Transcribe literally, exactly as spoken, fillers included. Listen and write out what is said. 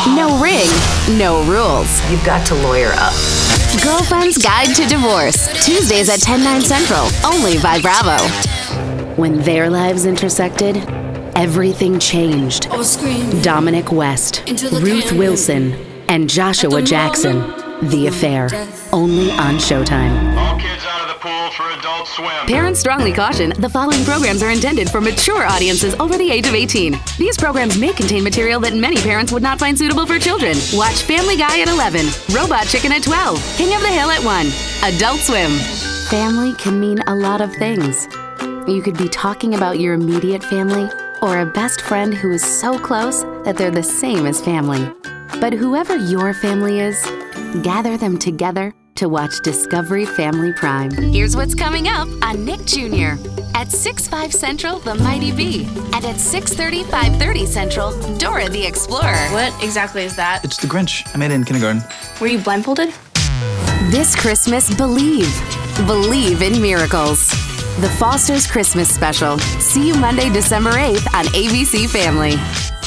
No ring, no rules. You've got to lawyer up. Girlfriend's Guide to Divorce. Tuesdays at ten, nine central, only by Bravo. When their lives intersected, everything changed. Dominic West, Ruth Wilson, and Joshua Jackson. The Affair. Only on Showtime. All kids out of the pool for Adult Swim. Parents strongly caution, the following programs are intended for mature audiences over the age of eighteen. These programs may contain material that many parents would not find suitable for children. Watch Family Guy at eleven, Robot Chicken at twelve, King of the Hill at one. Adult Swim. Family can mean a lot of things. You could be talking about your immediate family or a best friend who is so close that they're the same as family. But whoever your family is, gather them together to watch Discovery Family Prime. Here's what's coming up on Nick Junior At six, five Central, The Mighty Bee. And at six thirty, five thirty Central, Dora the Explorer. What exactly is that? It's the Grinch. I made it in kindergarten. Were you blindfolded? This Christmas, believe. Believe in miracles. The Foster's Christmas Special. See you Monday, December eighth on A B C Family.